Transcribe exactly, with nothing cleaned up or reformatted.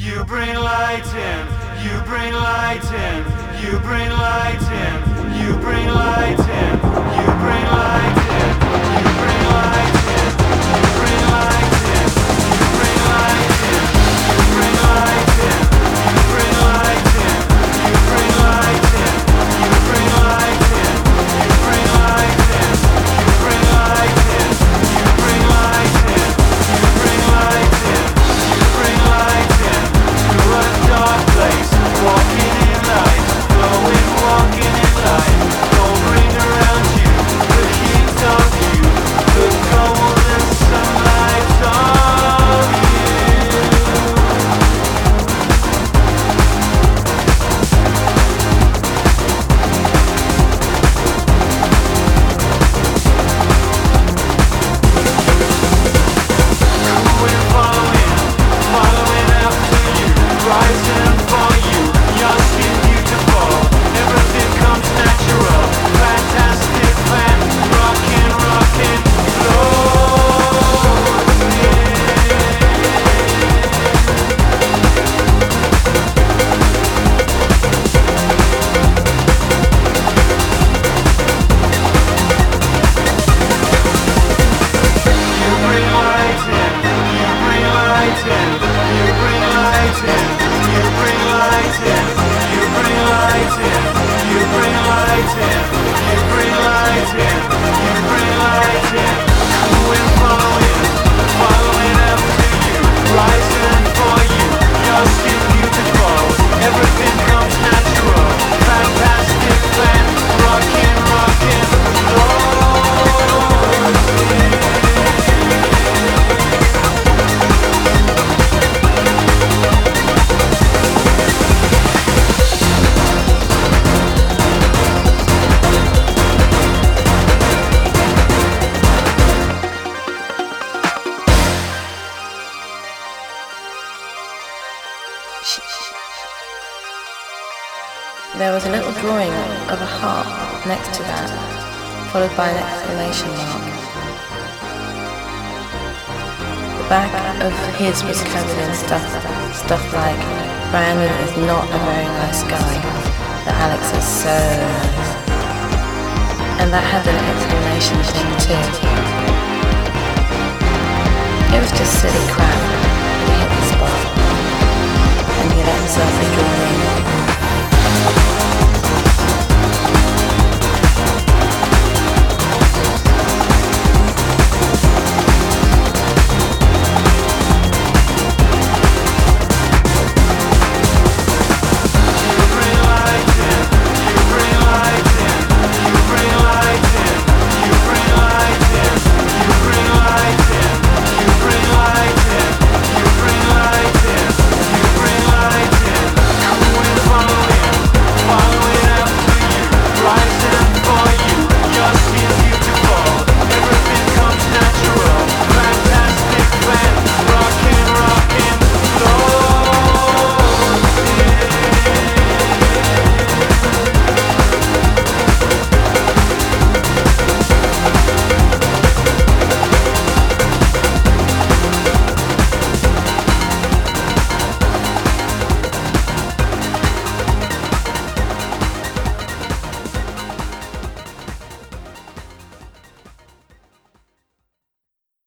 You bring light in, you bring light in, you bring light in, you bring light in, you bring light in, you bring light in, you bring light in, you bring light in, you bring light in, you bring light in, you bring light in, you bring light in, you bring light in, you bring light in, you bring light in, you bring light in, you bring light in to a dark place, walking in light, glowing, walking in light. Don't bring around you the heat of you, the golden sunlight of you. Cool following, following after you, rising for you, your skin beautiful, everything comes natural, fantastic plan, rockin', rockin', floating. You bring light in, you bring light in, you bring light in, you bring light in, you bring light in, you bring light in, you bring light in, you bring light in. Cool following, following after you, rising for you, your skin beautiful, everything comes natural, fantastic plan, rockin', rockin', floating. There was a little drawing of a heart next to that, followed by an exclamation mark. The back of his was covered in stuff, stuff like, Brandon is not a very nice guy, that Alex is so nice. And that had an exclamation thing too. It was just silly crap.